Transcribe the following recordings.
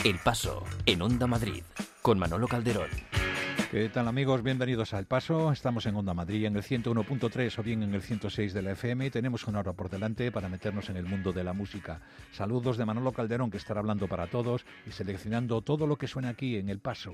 El Paso, en Onda Madrid, con Manolo Calderón. ¿Qué tal, amigos? Bienvenidos a El Paso. Estamos en Onda Madrid, en el 101.3 o bien en el 106 de la FM. Y tenemos una hora por delante para meternos en el mundo de la música. Saludos de Manolo Calderón, que estará hablando para todos y seleccionando todo lo que suena aquí en El Paso.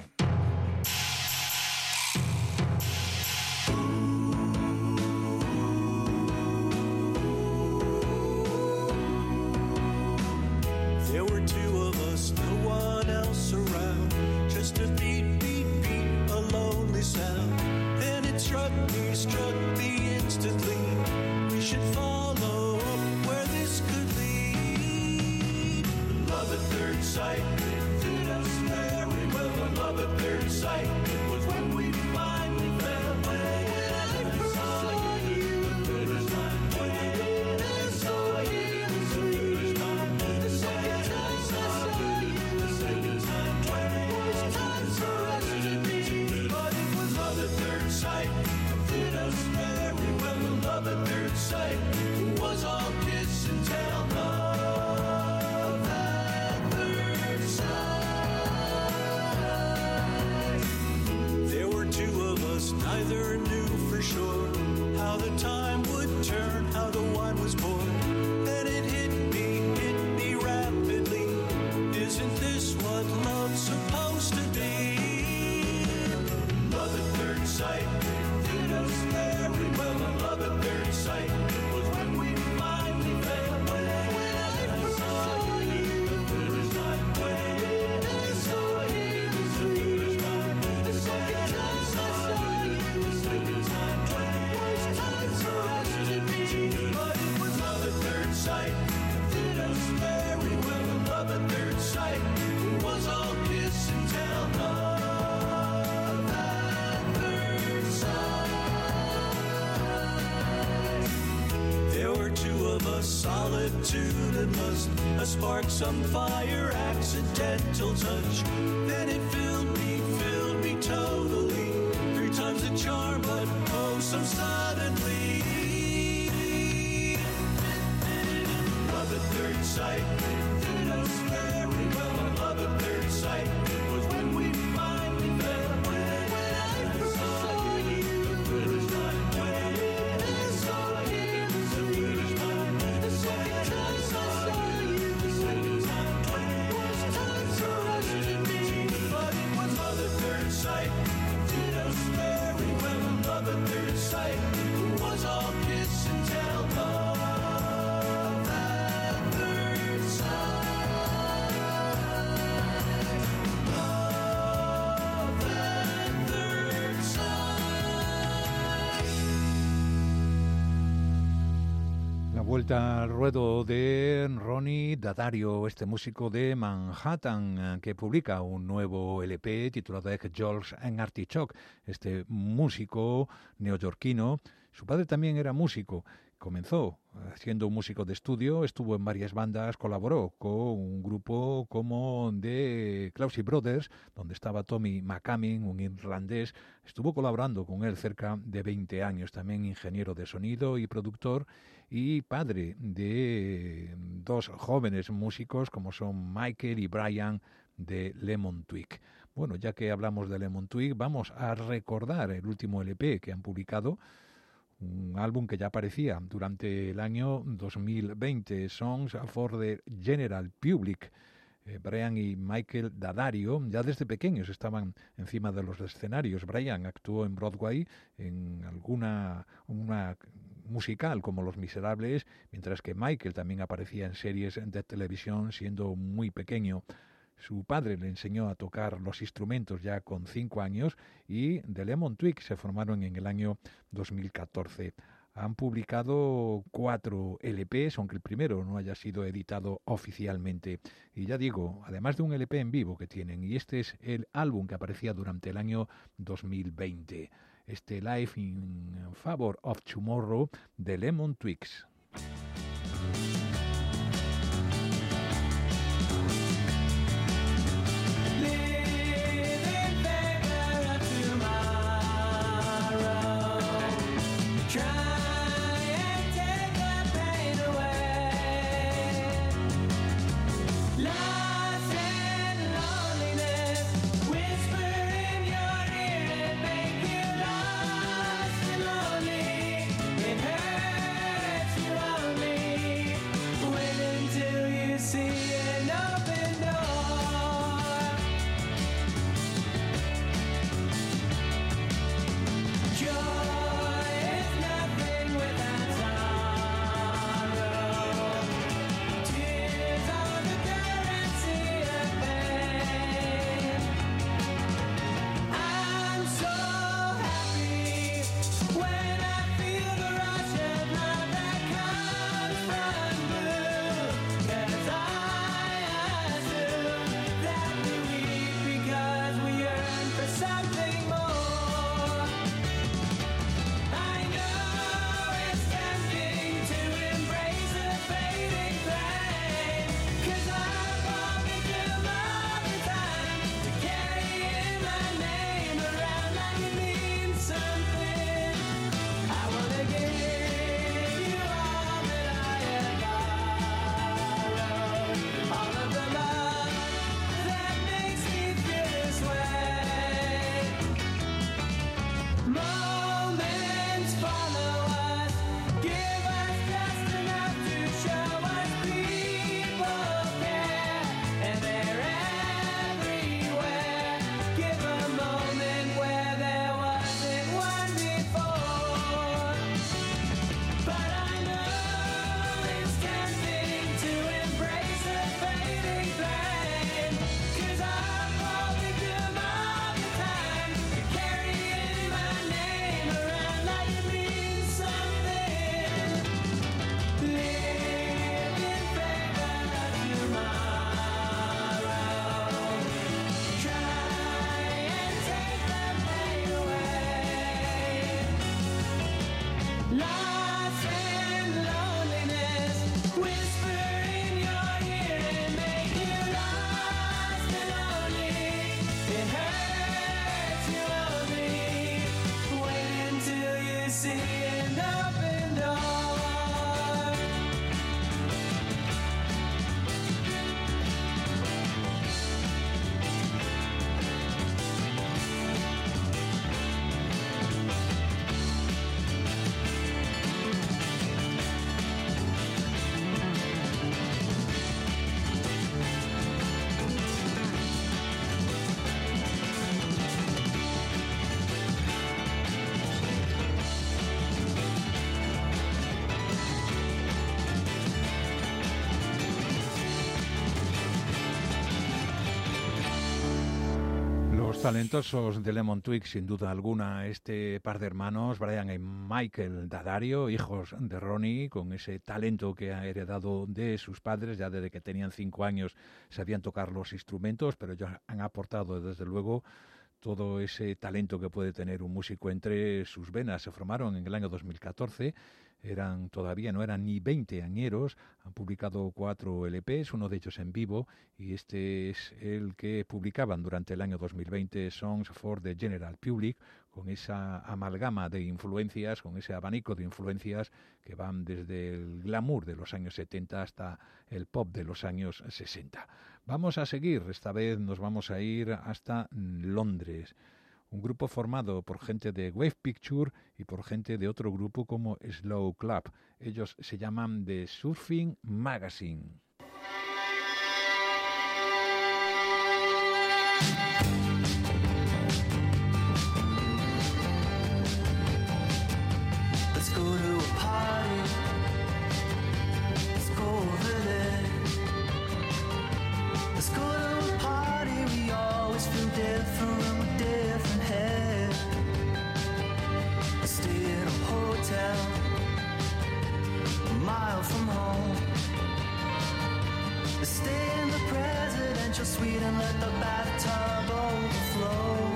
There were two of us, no one else around. Just a beat, beat, beat, a lonely sound. Then it struck me instantly. We should follow where this could lead. Love at third sight, it did us very well. Love at third sight was when we finally fell. Sight was all kiss and tell. Love at third sight. There were two of us, neither knew for sure how the time would turn, how the wine was poured. Then it hit me rapidly. Isn't this what love's supposed to be? Love at third sight did us very well. Love at third sight was when we finally fell. When I saw you the first time, when I saw you the first time, the second time I saw you the second time, first time surrounded me. But it was love at third sight did us very well. Love at third sight was all kiss and tell. Love at third sight. There were two of us, solitude and lust, a spark, some fire, accidental touch. Then it filled me totally. Three times the charm, but oh, so suddenly. Love at third sight did us very well. Love at third sight was when we finally fell. When I saw you the first time, when I saw you the first time, the second time I saw you the second time, first time surrounded me. But it was love at third sight did us very well. Love at third sight was all kiss and tell. Love at third sight. Love at third sight. La vuelta al ruedo de Ronnie Daddario, este músico de Manhattan, que publica un nuevo LP titulado Egg, Jolts and Artichoke. Este músico neoyorquino, su padre también era músico. Comenzó siendo un músico de estudio, estuvo en varias bandas, colaboró con un grupo como The Clousey Brothers, donde estaba Tommy McCammon, un irlandés. Estuvo colaborando con él cerca de 20 años, también ingeniero de sonido y productor, y padre de dos jóvenes músicos como son Michael y Brian de Lemon Twig. Bueno, ya que hablamos de Lemon Twig, vamos a recordar el último LP que han publicado, un álbum que ya aparecía durante el año 2020, Songs for the General Public. Brian y Michael Daddario ya desde pequeños estaban encima de los escenarios. Brian actuó en Broadway en una musical como Los Miserables, mientras que Michael también aparecía en series de televisión siendo muy pequeño. Su padre le enseñó a tocar los instrumentos ya con 5 años y The Lemon Twig se formaron en el año 2014. Han publicado 4 LPs, aunque el primero no haya sido editado oficialmente. Y ya digo, además de un LP en vivo que tienen, y este es el álbum que aparecía durante el año 2020. Este Life in Favor of Tomorrow de Lemon Twigs. Lost in love. talentosos de Lemon Twigs, sin duda alguna, este par de hermanos, Brian y Michael D'Addario, hijos de Ronnie, con ese talento que ha heredado de sus padres. Ya desde que tenían 5 años sabían tocar los instrumentos, pero ya han aportado, desde luego, todo ese talento que puede tener un músico entre sus venas. Se formaron en el año 2014, todavía no eran ni 20 añeros, han publicado 4 LPs, uno de ellos en vivo, y este es el que publicaban durante el año 2020, Songs for the General Public, con esa amalgama de influencias, con ese abanico de influencias que van desde el glamour de los años 70 hasta el pop de los años 60. Vamos a seguir, esta vez nos vamos a ir hasta Londres. Un grupo formado por gente de Wave Picture y por gente de otro grupo como Slow Club. Ellos se llaman The Surfing Magazine. Let's go to a party. Let's go over there. Let's go to a party. We always feel different with different hair. Stay in a hotel a mile from home. Stay in the presidential suite and let the bathtub overflow.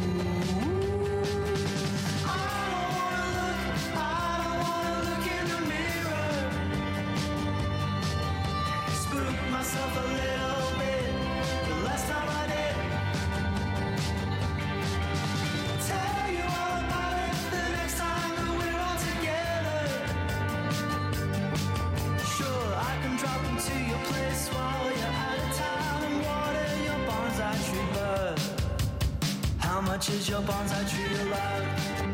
Myself a little bit the last time I did. Tell you all about it the next time that we're all together. Sure, I can drop into your place while you're out of town and water your bonsai tree, but how much is your bonsai tree allowed?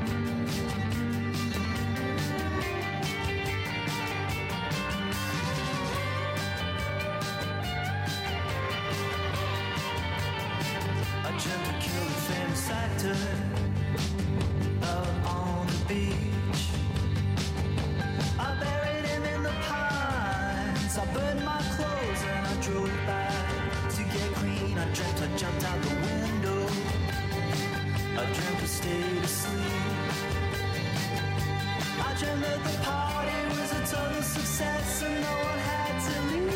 Actor out on the beach. I buried him in the pines. I burned my clothes and I drove back to get clean. I dreamt I jumped out the window. I dreamt I stayed asleep. I dreamt that the party was a total success and no one had to leave.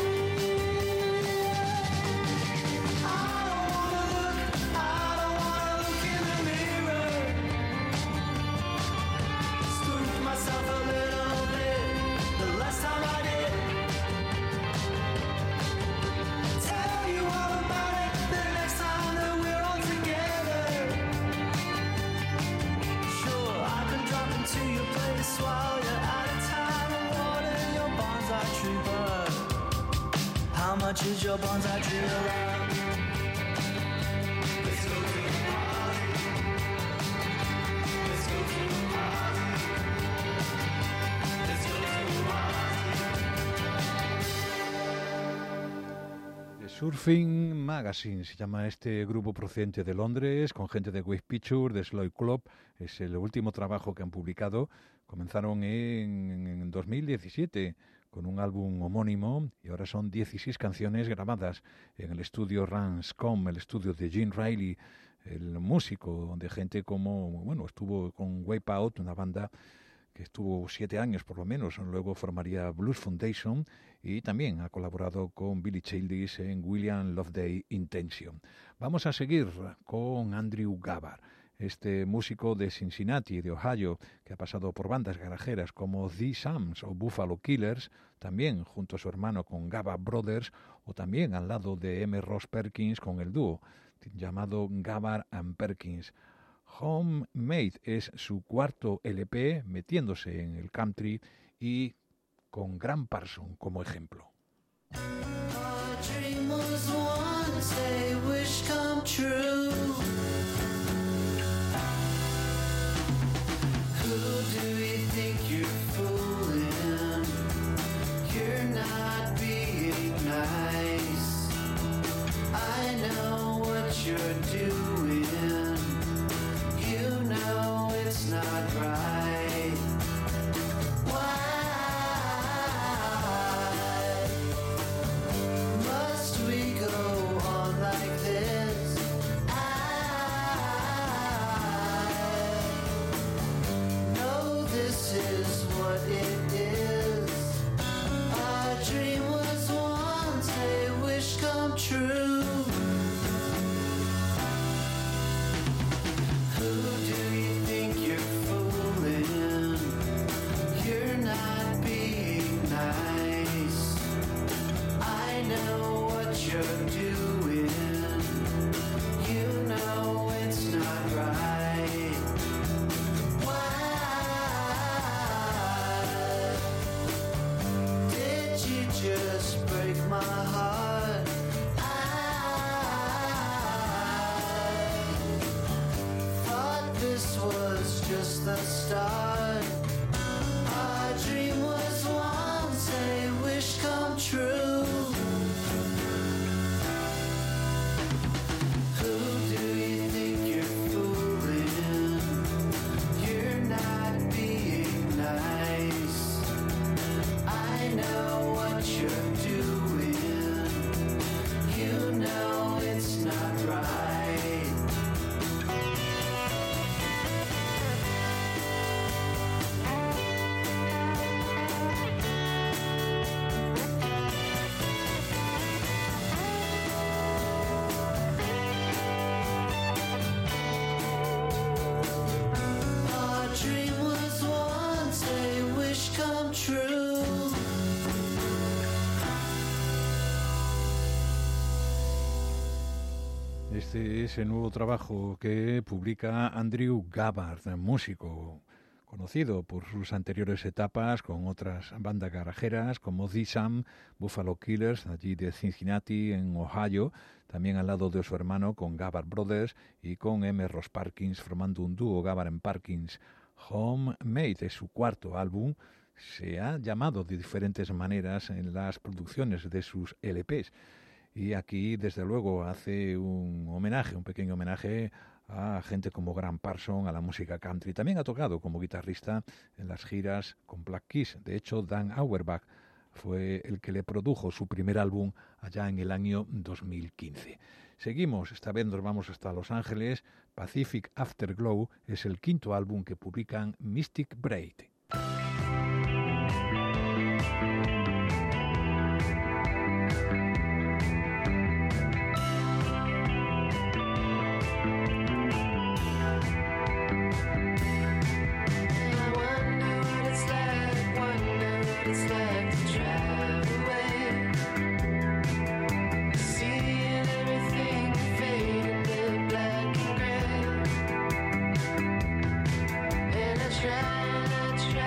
While you're out of time and water your bonsai tree, but how much is your bonsai tree allowed? Let's go to the party. Let's go to the party. Let's go to the party. The Surfing Magazine se llama este grupo procedente de Londres, con gente de Wave Picture, de Slow Club. Es el último trabajo que han publicado. Comenzaron en 2017 con un álbum homónimo y ahora son 16 canciones grabadas en el estudio Ranscombe, el estudio de Gene Riley, el músico de gente como, bueno, estuvo con Wipeout, una banda que estuvo 7 años por lo menos, luego formaría Blues Foundation y también ha colaborado con Billy Childish en William Loveday Intention. Vamos a seguir con Andrew Gabbard. Este músico de Cincinnati, de Ohio, que ha pasado por bandas garajeras como The Sams o Buffalo Killers, también junto a su hermano con Gabbard Brothers, o también al lado de M. Ross Perkins con el dúo llamado Gabbard and Perkins. Homemade es su cuarto LP, metiéndose en el country y con Graham Parsons como ejemplo. Who do you think you're fooling? You're not being nice. I know what you're doing. You know it's not right. Why must we go on like this? I the start. Our dream was once a wish come true. Who do you think you're fooling? You're not being nice. I know what you're doing. You know it's not right. Our dream was once a wish come true. Este es el nuevo trabajo que publica Andrew Gabbard, músico conocido por sus anteriores etapas con otras bandas garajeras como The Sam, Buffalo Killers, allí de Cincinnati, en Ohio, también al lado de su hermano con Gabbard Brothers y con M. Ross Parkins, formando un dúo Gabbard and Parkins. Homemade es su cuarto álbum. Se ha llamado de diferentes maneras en las producciones de sus LPs. Y aquí, desde luego, hace un homenaje, un pequeño homenaje a gente como Graham Parsons, a la música country. También ha tocado como guitarrista en las giras con Black Keys. De hecho, Dan Auerbach fue el que le produjo su primer álbum allá en el año 2015. Seguimos, esta vez nos vamos hasta Los Ángeles. Pacific Afterglow es el quinto álbum que publican Mystic Braid. Try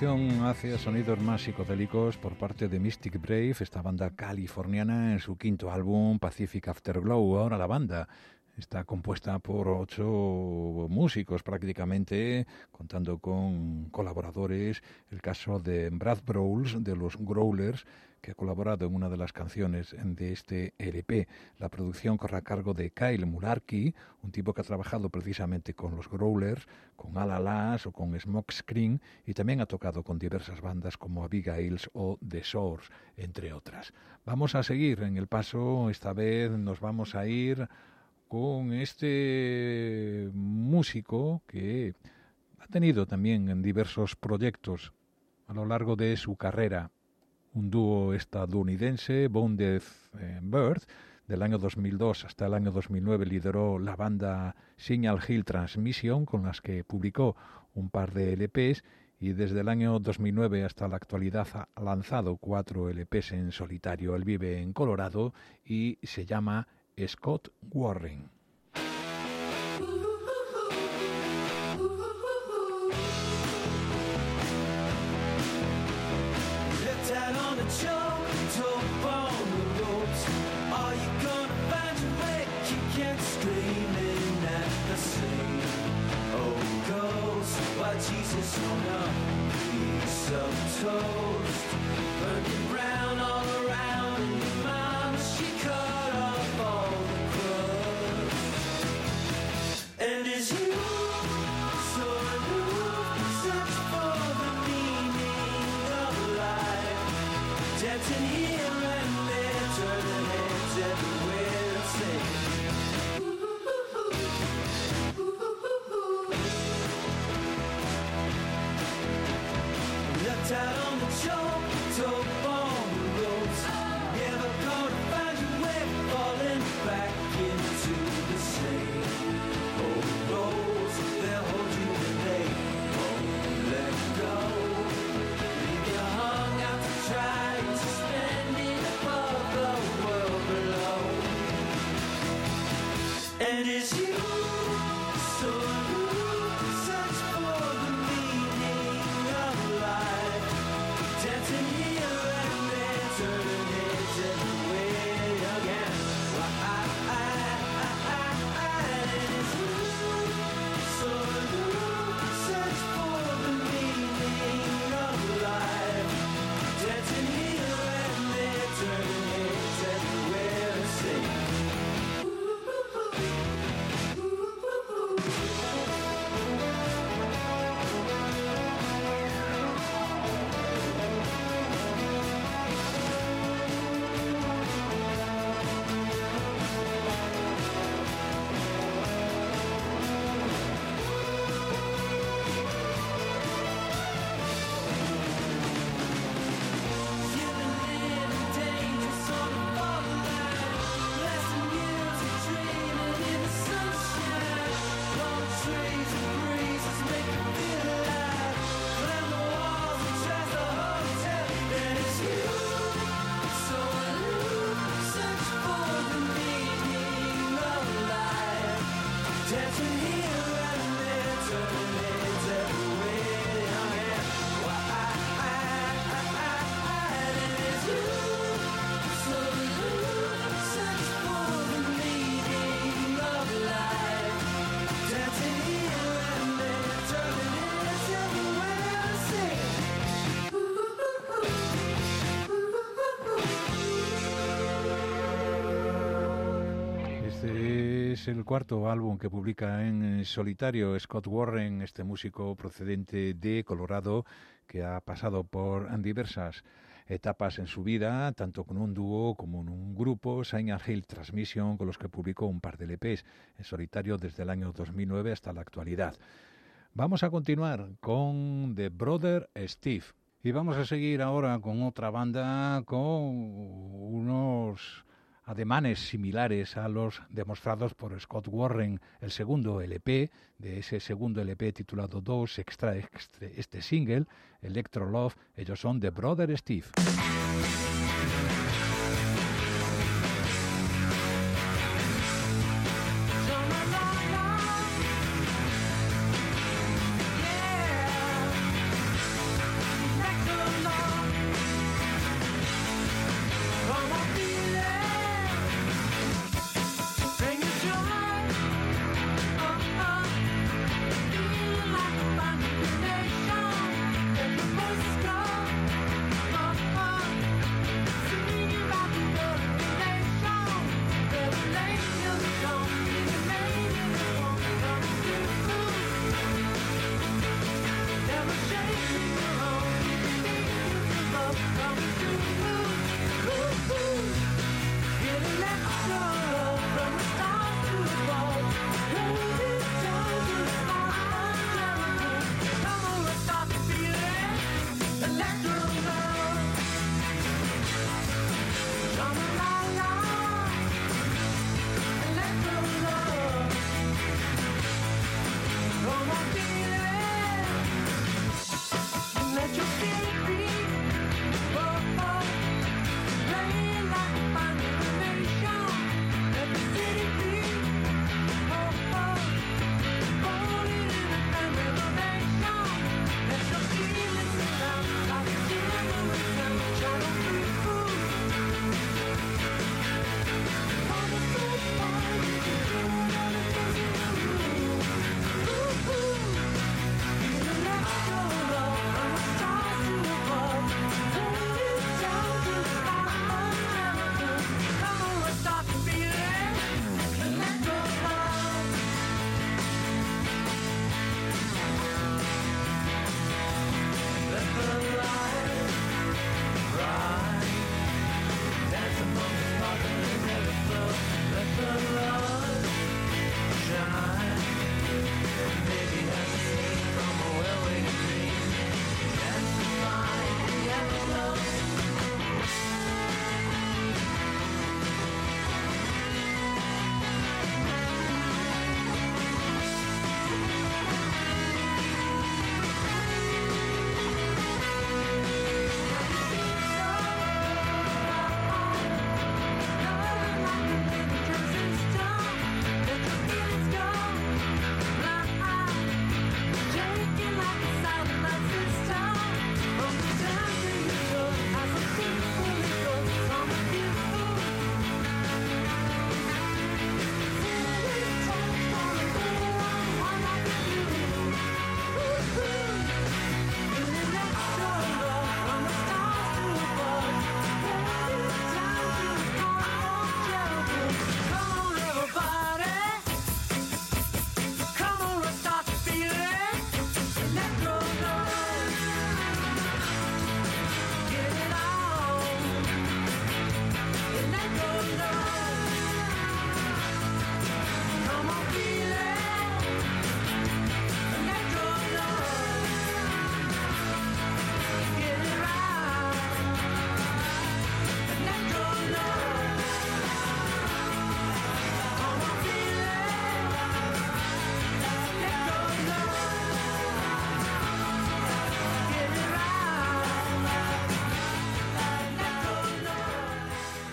evolución hacia sonidos más psicodélicos por parte de Mystic Brave, esta banda californiana, en su quinto álbum Pacific Afterglow. Ahora la banda está compuesta por 8 músicos prácticamente, contando con colaboradores. El caso de Brad Browles, de los Growlers, que ha colaborado en una de las canciones de este LP. La producción corre a cargo de Kyle Mularkey, un tipo que ha trabajado precisamente con los Growlers, con Alalas o con Smokescreen, y también ha tocado con diversas bandas como Abigail's o The Source, entre otras. Vamos a seguir en el paso. Esta vez nos vamos a ir con este músico que ha tenido también diversos proyectos a lo largo de su carrera. Un dúo estadounidense, Bone Deaf Bird, del año 2002 hasta el año 2009 lideró la banda Signal Hill Transmission, con las que publicó un par de LPs, y desde el año 2009 hasta la actualidad ha lanzado 4 LPs en solitario. Él vive en Colorado y se llama Scott Warren. Jesus on a piece of toast, burning brown all around, and your mama, she cut off all the crust. And as you sort of search for the meaning of life, dancing here and there, turning heads everywhere and saying, out on the choke on the roads, never gonna find your way, falling back into the same old roads. They'll hold you when they won't let go, leave you hung out to dry, suspended above the world below. And as you sort of search for the meaning of life, dancing here and there, turning heads everywhere again. And as you sort of search for the meaning of life, dancing here and there, turning heads everywhere and sing. Es el cuarto álbum que publica en solitario Scott Warren, este músico procedente de Colorado que ha pasado por diversas etapas en su vida, tanto con un dúo como en un grupo, Signal Hill Transmission, con los que publicó un par de LPs en solitario desde el año 2009 hasta la actualidad. Vamos a continuar con The Brother Steve y vamos a seguir ahora con otra banda con unos ademanes similares a los demostrados por Scott Warren. El segundo LP, de ese segundo LP titulado 2, extrae este single, Electro Love. Ellos son The Brother Steve.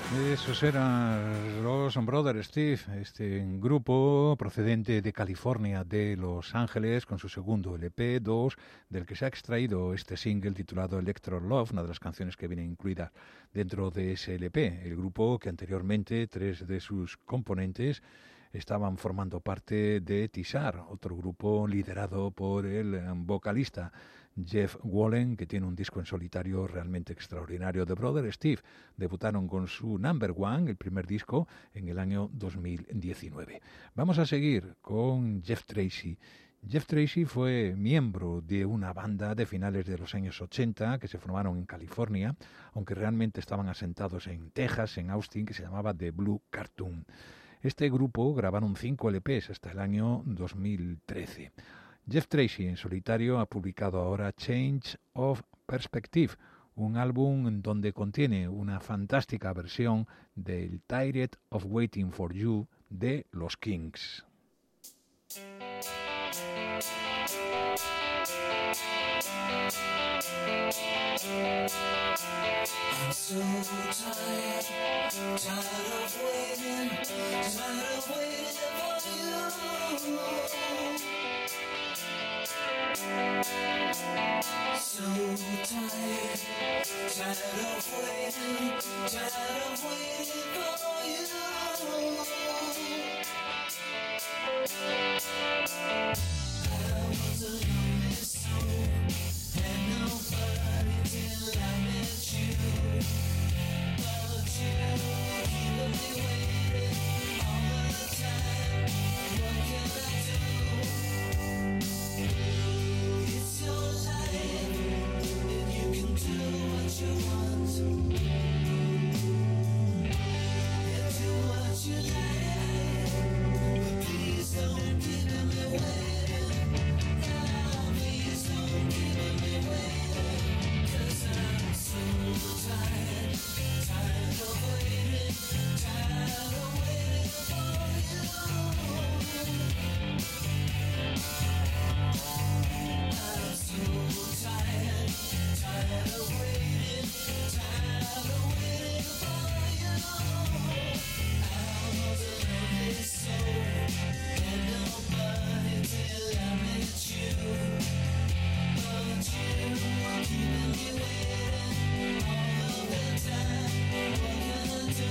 Esos eran los Brother Steve, este grupo procedente de California, de Los Ángeles, con su segundo LP 2, del que se ha extraído este single titulado Electro Love, una de las canciones que viene incluida dentro de ese LP. El grupo que anteriormente 3 de sus componentes estaban formando parte de Tizar, otro grupo liderado por el vocalista Jeff Wallen, que tiene un disco en solitario realmente extraordinario. The Brother Steve debutaron con su Number One, el primer disco, en el año 2019. Vamos a seguir con Jeff Tracy. Jeff Tracy fue miembro de una banda de finales de los años 80 que se formaron en California, aunque realmente estaban asentados en Texas, en Austin, que se llamaba The Blue Cartoon. Este grupo grabaron 5 LPs hasta el año 2013. Jeff Tracy en solitario ha publicado ahora Change of Perspective, un álbum donde contiene una fantástica versión del Tired of Waiting for You de los Kings. I'm so tired, tired of waiting for you. So tired, tired of waiting for you. I was a lonely soul, had nobody till I met you. But you keeping me waiting all the time. What can I do? It's your life, and you can do what you want. Yeah, do what you like, but please don't keep me waiting. Now, please don't keep me waiting, 'cause I'm so tired, tired of waiting for you. I'm so tired, tired of waiting for you. I was a lonely soul, and nobody till I met you. But you were keeping me waiting all of the time. What can I do?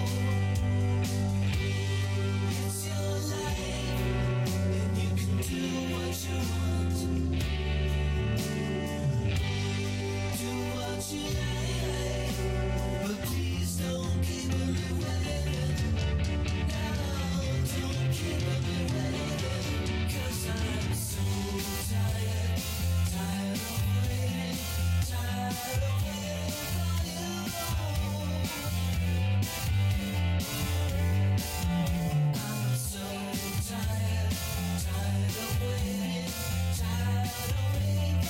It's your life, and you can do what you want. Do what you like, but please don't keep me waiting. No, don't keep me waiting, 'cause I'm so tired, tired of waiting for you. I'm so tired, tired of waiting for you.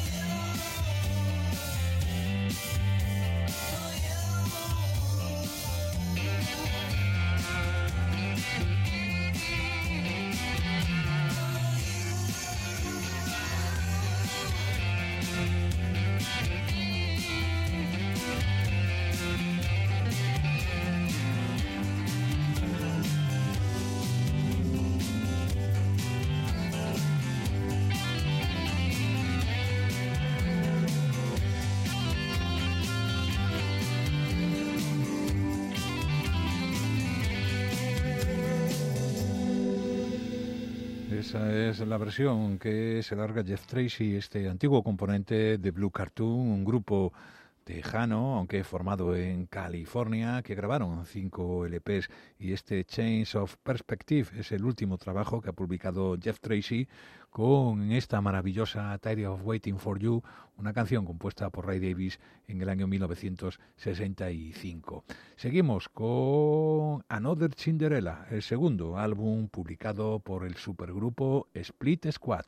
Esa es la versión que se larga Jeff Tracy, este antiguo componente de Blue Cartoon, un grupo tejano, aunque formado en California, que grabaron 5 LPs, y este Change of Perspective es el último trabajo que ha publicado Jeff Tracy con esta maravillosa Tired of Waiting for You, una canción compuesta por Ray Davies en el año 1965. Seguimos con Another Cinderella, el segundo álbum publicado por el supergrupo Split Squad.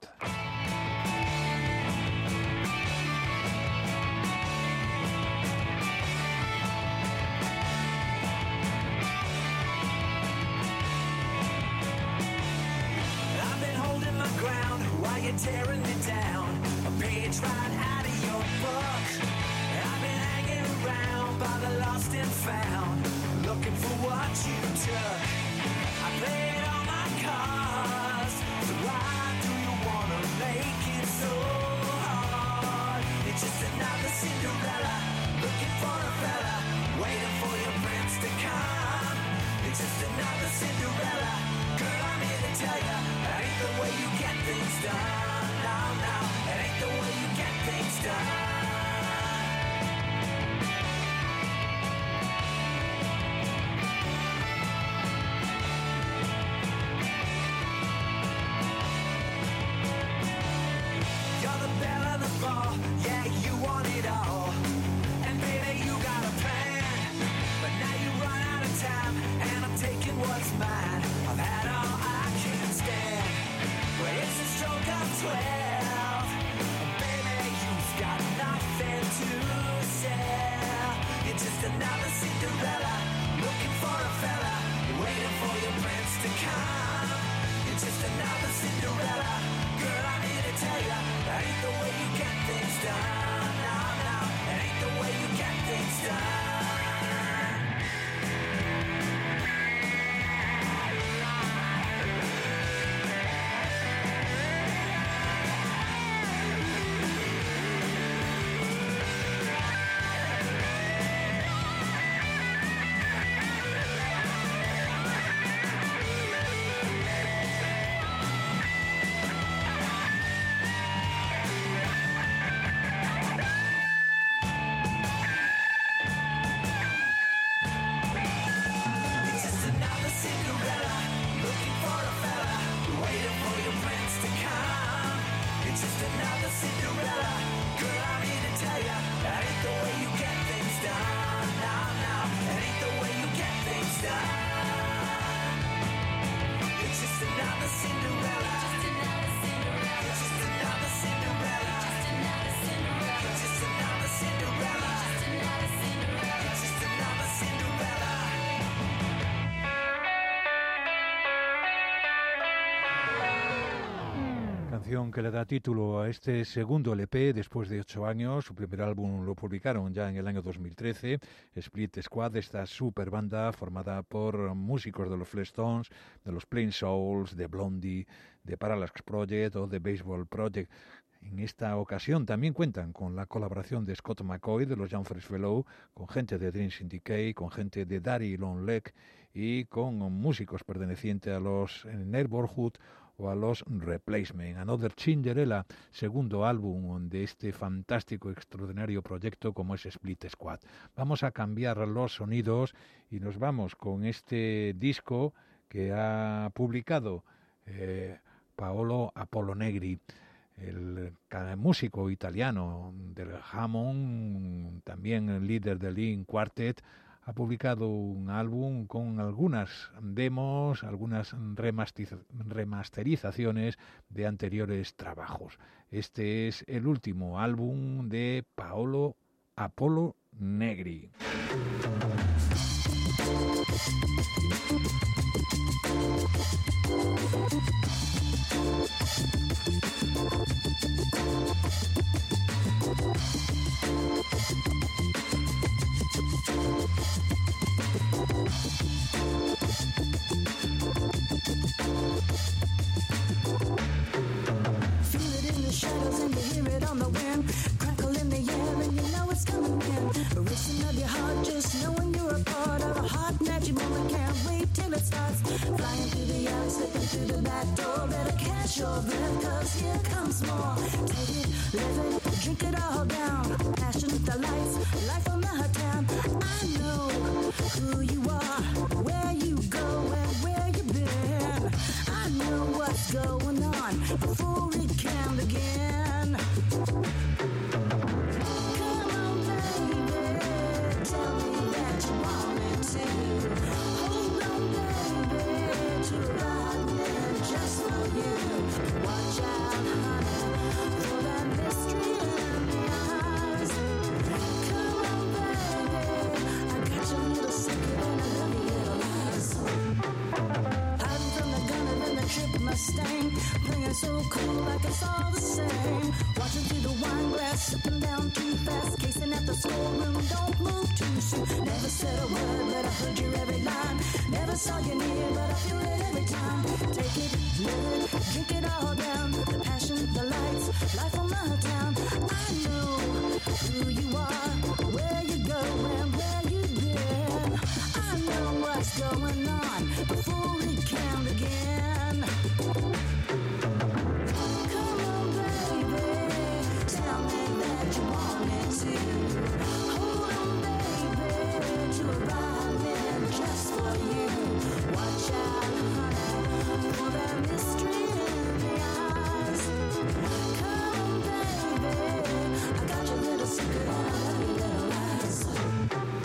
Tearing me down, a page right out of your book. I've been hanging around by the lost and found. canción que le da título a este segundo LP después de 8 años. Su primer álbum lo publicaron ya en el año 2013, Split Squad, esta super banda formada por músicos de los Flintstones, de los Plain Souls, de Blondie, de Parallax Project o de Baseball Project. En esta ocasión también cuentan con la colaboración de Scott McCoy de los Young Fresh Fellow, con gente de Dreams in Decay, con gente de Daddy Long Leg y con músicos pertenecientes a los Neighborhood o a los Replacement. Another Cinderella, segundo álbum de este fantástico, extraordinario proyecto como es Split Squad. Vamos a cambiar los sonidos y nos vamos con este disco que ha publicado Paolo Apollo Negri, el músico italiano del Hammond, también líder del Lean Quartet. Ha publicado un álbum con algunas demos, algunas remasterizaciones de anteriores trabajos. Este es el último álbum de Paolo Apollo Negri. Shadows and you hear it on the wind, crackle in the air and you know it's coming in. A racing of your heart, just knowing you're a part of a hot magic moment. Can't wait till it starts. Flying through the alley, slipping through the back door. Better catch your breath, cause here comes more. Take it, live it, drink it all down. Passion, delights, life on the town. I know who you are, where you go and where you've been. I know what's going on before it can begin. Come on, baby, tell me that you want me to. Hold on, baby, to ride me just for you. Watch out, honey, for that mystery in the eyes. Come on, baby, I got your little secret and I love your little lies. Hiding from the gun and then the trip Mustang, playing so cool like it's all the same. Watching through the wine glass, sipping down too fast, casing at the schoolroom, don't move too soon. Never said a word, but I heard your every line. Never saw you near, but I feel it every time. Take it, live it, drink it all down. The passion, the lights, life on my town. I know who you are, where you go and where you've been. I know what's going on before it can begin. Come on, baby, tell me that you want me to. Hold on, baby, to ride me just for you. Watch out, honey, for that mystery in the eyes. Come on, baby, I got your little secret and I love your little lies.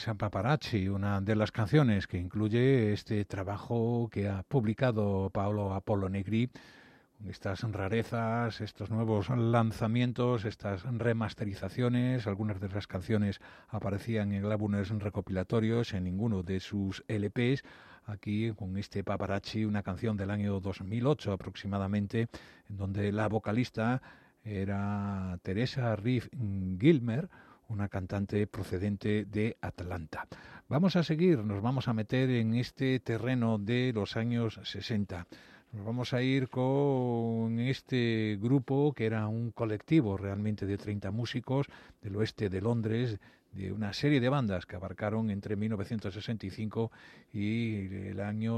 es Paparazzi, una de las canciones que incluye este trabajo que ha publicado Paolo Apollo Negri, estas rarezas, estos nuevos lanzamientos, estas remasterizaciones. Algunas de las canciones aparecían en álbumes recopilatorios, en ninguno de sus LPs. Aquí, con este Paparazzi, una canción del año 2008 aproximadamente, en donde la vocalista era Teresa Reeve Gilmer, una cantante procedente de Atlanta. Vamos a seguir, nos vamos a meter en este terreno de los años 60. Nos vamos a ir con este grupo que era un colectivo realmente de 30 músicos del oeste de Londres, de una serie de bandas que abarcaron entre 1965 y el año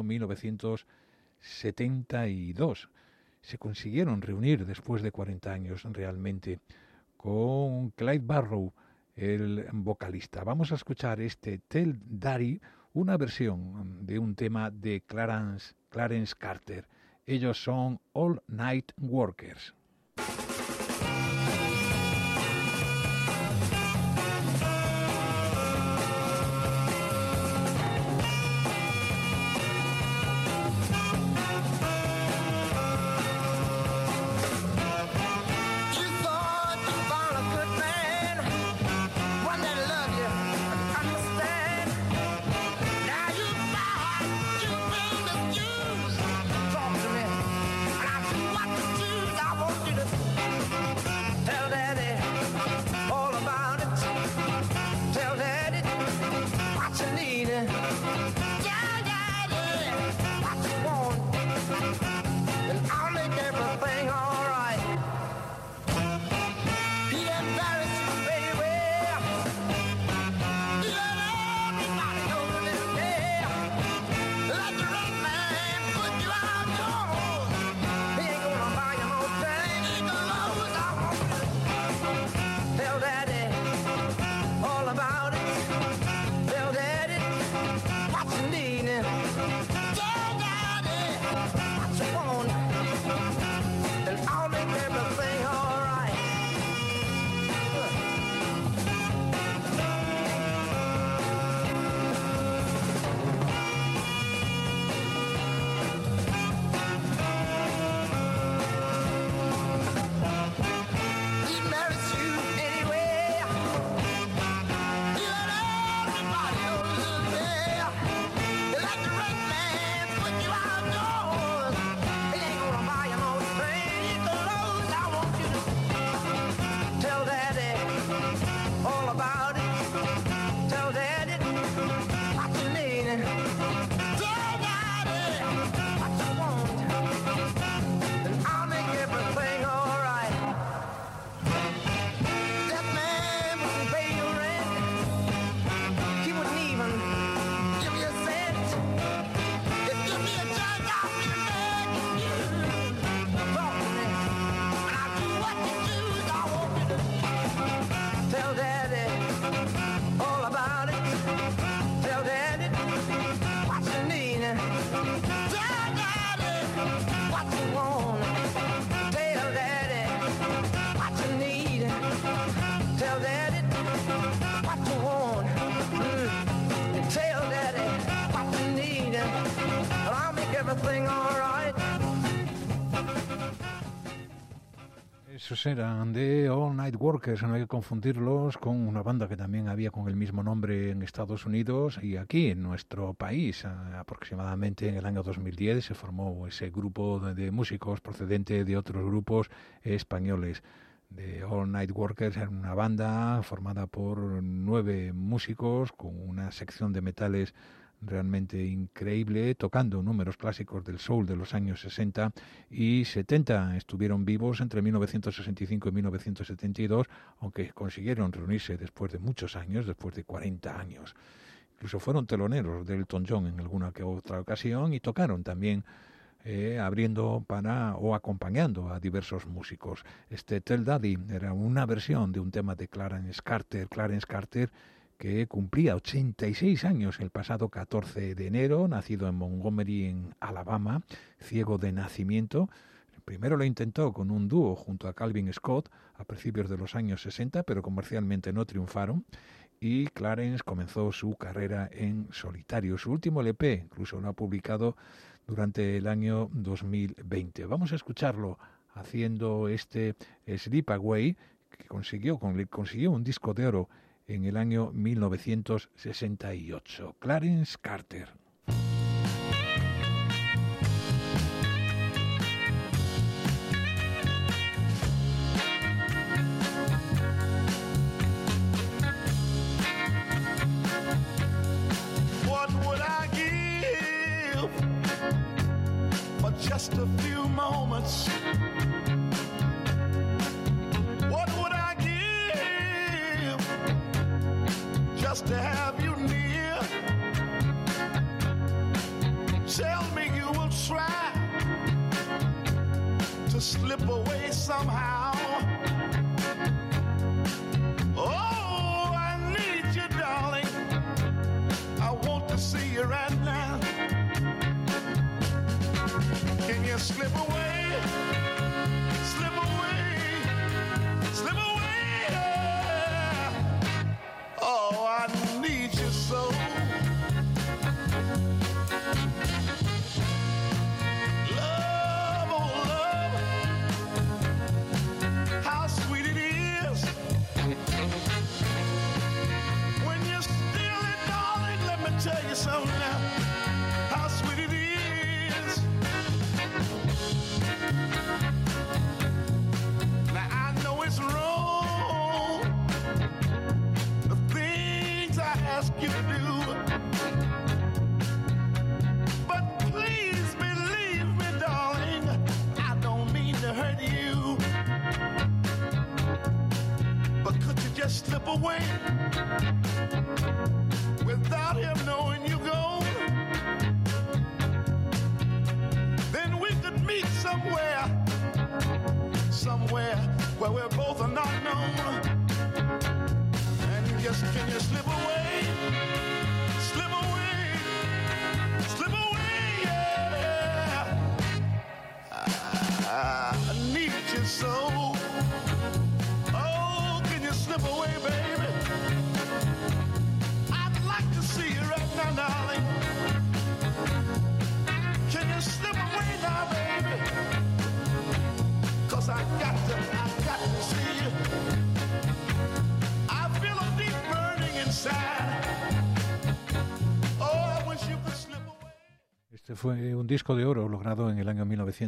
1972. Se consiguieron reunir después de 40 años realmente con Clyde Barrow, el vocalista. Vamos a escuchar este Tell Daddy, una versión de un tema de Clarence Carter. Ellos son All Night Workers. Esos eran de All Night Workers, no hay que confundirlos con una banda que también había con el mismo nombre en Estados Unidos y aquí en nuestro país. Aproximadamente en el año 2010 se formó ese grupo de músicos procedente de otros grupos españoles. De All Night Workers era una banda formada por 9 músicos con una sección de metales realmente increíble, tocando números clásicos del soul de los años 60 y 70. Estuvieron vivos entre 1965 y 1972, aunque consiguieron reunirse después de muchos años, después de 40 años. Incluso fueron teloneros de Elton John en alguna que otra ocasión y tocaron también abriendo para o acompañando a diversos músicos. Este Tell Daddy era una versión de un tema de Clarence Carter, que cumplía 86 años el pasado 14 de enero, nacido en Montgomery, en Alabama, ciego de nacimiento. Primero lo intentó con un dúo junto a Calvin Scott a principios de los años 60, pero comercialmente no triunfaron. y Clarence comenzó su carrera en solitario. Su último LP incluso lo ha publicado durante el año 2020. Vamos a escucharlo haciendo este Sleep Away, que consiguió un disco de oro en el año 1968. Clarence Carter. What would I give for just a few moments? What would I give just to have you near? Tell me you will try to slip away somehow. Oh, I need you, darling. I want to see you right now. Can you slip away? Slip away. Slip away. Yeah. Oh, I need you so. Love, oh love. How sweet it is. When you're still it, darling, let me tell you something now. How sweet it is. Now I know it's wrong, the things I ask you to do, but please believe me, darling, I don't mean to hurt you. But could you just slip away without him knowing you gone? Then we could meet somewhere where we're both are not known. And just can you slip away? Slip away. Slip away, yeah. I need you so. Oh, can you slip away, baby? I'd like to see you right now, darling. Can you slip away now, baby? 'Cause I got to see you. I feel a deep burning inside. Oh, I wish you could slip away. Este fue un disco de oro logrado en el año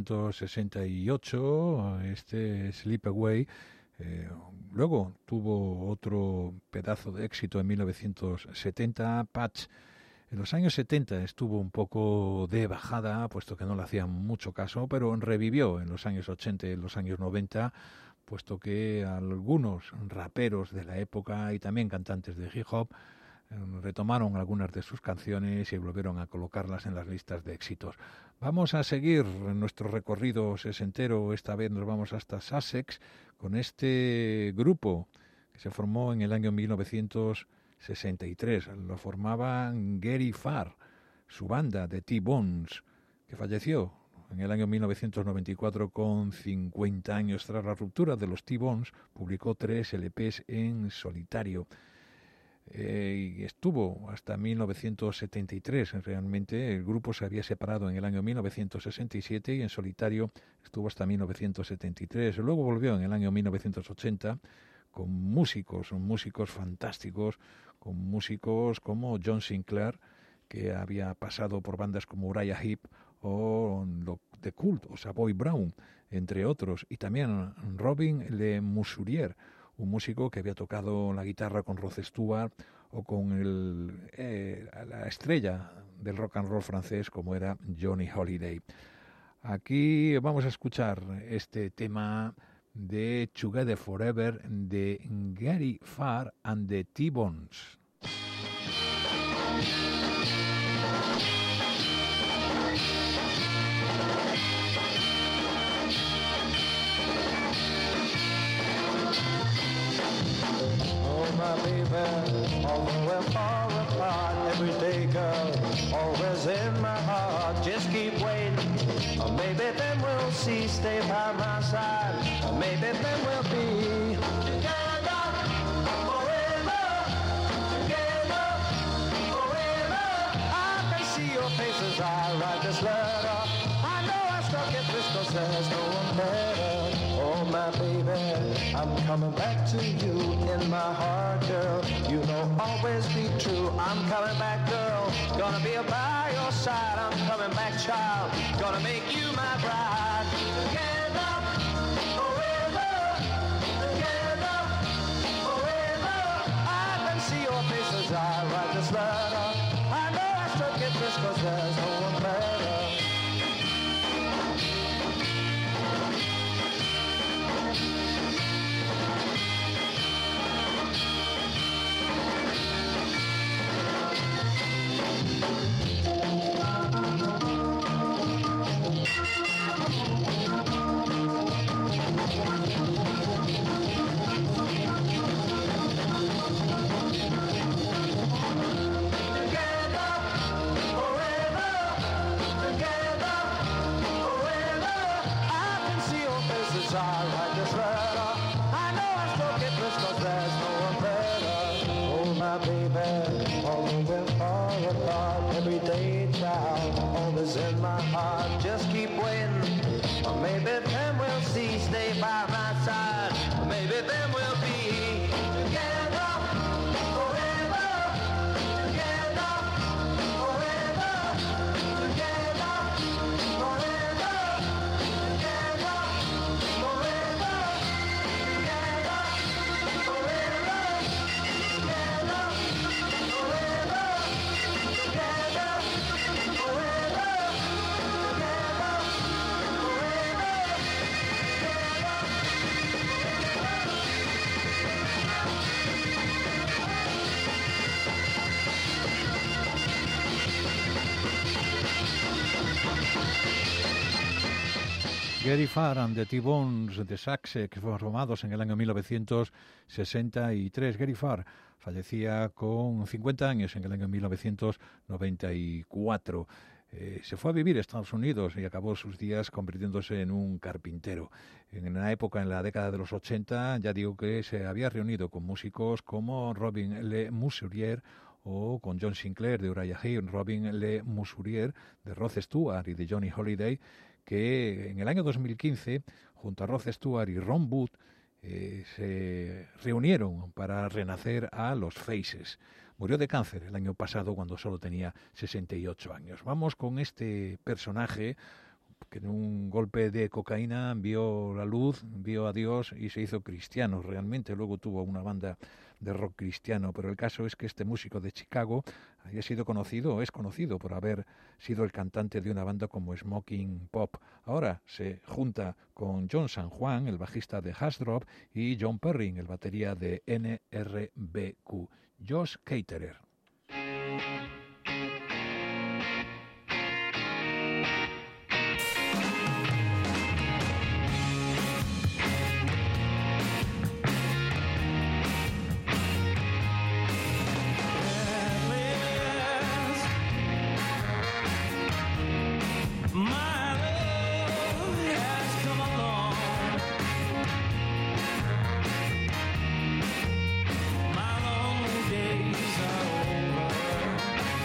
1968, este Sleep Away. Luego tuvo otro pedazo de éxito en 1970, Patch. En los años 70 estuvo un poco de bajada, puesto que no le hacían mucho caso, pero revivió en los años 80 y en los años 90, puesto que algunos raperos de la época y también cantantes de hip hop retomaron algunas de sus canciones y volvieron a colocarlas en las listas de éxitos. Vamos a seguir nuestro recorrido sesentero. Esta vez nos vamos hasta Sussex con este grupo que se formó en el año 1963. Lo formaban Gary Farr, su banda de T-Bones, que falleció en el año 1994 con 50 años. Tras la ruptura de los T-Bones, publicó 3 LPs en solitario. Y estuvo hasta 1973. Realmente el grupo se había separado en el año 1967 y en solitario estuvo hasta 1973. Luego volvió en el año 1980 con músicos fantásticos, con músicos como John Sinclair, que había pasado por bandas como Uriah Heep o The Cult o Savoy Brown, entre otros, y también Robin Le Musurier, un músico que había tocado la guitarra con Rod Stewart o con la estrella del rock and roll francés como era Johnny Holiday. Aquí vamos a escuchar este tema de Together Forever de Gary Farr and the T-Bones. My baby, although we're far apart, every day, girl, always in my heart. Just keep waiting, or maybe then we'll see. Stay by my side, or maybe then we'll be together forever. as I write this letter. I know I struck it just 'cause there's no one better. Oh, my baby, I'm coming back to you in my heart, girl. You know, always be true. I'm coming back, girl. Gonna be by your side. I'm coming back, child. Gonna make you my bride. Together, forever. Together, forever. I can see your face as I write this letter. I know I struck it just 'cause there's no one better. In my heart, just keep waiting. Maybe then we'll see. Stay by my side. Maybe then we'll be together forever. Together forever. Together forever. Together forever. Together forever. Together forever. Together forever. Gary Farr and the T-Bones de Saxe, que fueron formados en el año 1963. Gary Farr fallecía con 50 años en el año 1994. Se fue a vivir a Estados Unidos y acabó sus días convirtiéndose en un carpintero. En una época, en la década de los 80, ya digo que se había reunido con músicos como Robin Le Musurier o con John Sinclair de Uriah Heep, Robin Le Musurier de Rod Stewart y de Johnny Holiday, que en el año 2015, junto a Rod Stewart y Ron Wood, se reunieron para renacer a los Faces. Murió de cáncer el año pasado cuando solo tenía 68 años. Vamos con este personaje que en un golpe de cocaína vio la luz, vio a Dios y se hizo cristiano realmente. Luego tuvo una banda de rock cristiano, pero el caso es que este músico de Chicago había sido conocido, o es conocido por haber sido el cantante de una banda como Smoking Pop. Ahora se junta con John San Juan, el bajista de Hasdrop, y John Perrin, el batería de NRBQ. Josh Caterer. My long days are over.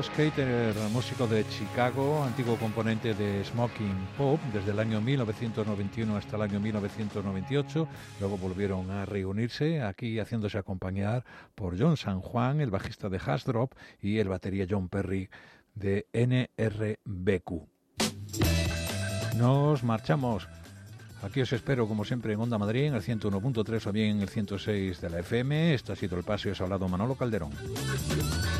Skater, músico de Chicago, antiguo componente de Smoking Pop desde el año 1991 hasta el año 1998. Luego volvieron a reunirse aquí haciéndose acompañar por John San Juan, el bajista de Hasdrop, y el batería John Perry de NRBQ. Nos marchamos. Aquí os espero, como siempre, en Onda Madrid, en el 101.3 o bien en el 106 de la FM. Esto ha sido El Paseo, os ha hablado Manolo Calderón.